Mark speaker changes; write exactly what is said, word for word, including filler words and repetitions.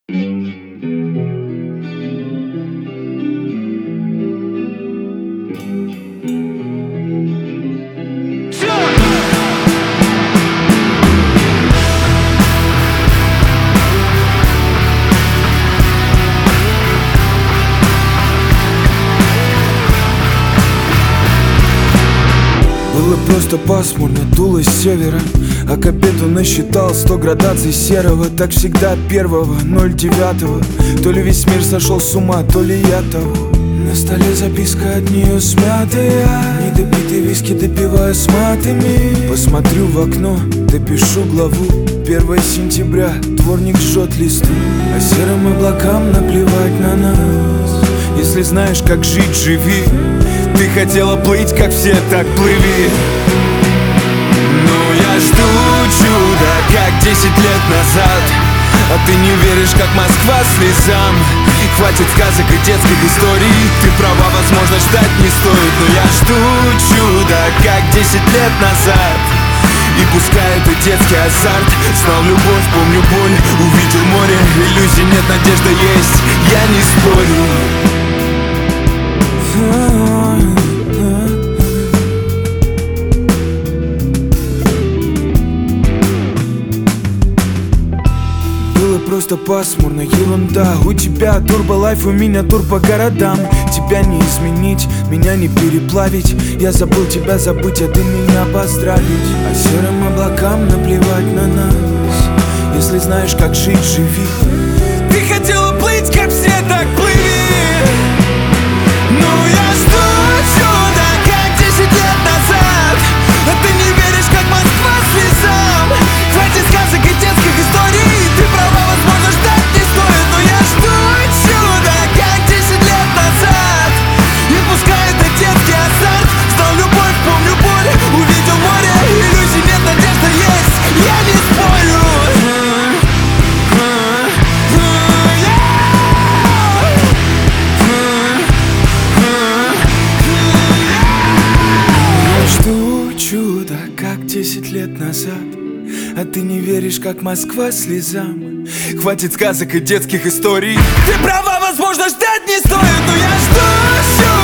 Speaker 1: Было просто пасмурно, дуло с севера, а к обеду насчитал сто градаций серого. Так всегда первого, ноль девятого. То ли весь мир сошел с ума, то ли я того. На столе записка от нее смятая, недопитый виски допиваю с матами. Посмотрю в окно, допишу главу. Первое сентября, дворник жжет листы, а серым облакам наплевать на нас. Если знаешь, как жить, живи. Ты хотела плыть, как все, так плыви. Ну я жду чуда, как десять лет назад. А ты не веришь, как Москва слезам. Хватит сказок и детских историй. Ты права, возможно, ждать не стоит. Но я жду чуда, как десять лет назад. И пускай это детский азарт. Знал любовь, помню боль, увидел море. Иллюзий нет, надежда есть, я не спорю. Было просто пасмурно, ерунда. У тебя турболайф, у меня тур по городам. Тебя не изменить, меня не переплавить. Я забыл тебя забыть, а ты меня поздравить. А серым облакам наплевать на нас. Если знаешь, как жить, живи. Ты хотела плыть, как все, так плыви. Ну я жду чуда, как десять лет назад. А ты не веришь, как Москва слезам. Хватит сказок и детских историй. Ты права, возможно, ждать не стоит. Но я жду чуда, как десять лет назад. И пускай это детский азарт. Знал любовь, помню боль, увидел море. Иллюзий нет, надежда есть, я не спорю. Чудо, как десять лет назад. А ты не веришь, как Москва слезам. Хватит сказок и детских историй. Ты права, возможно, ждать не стоит. Но я жду чудо.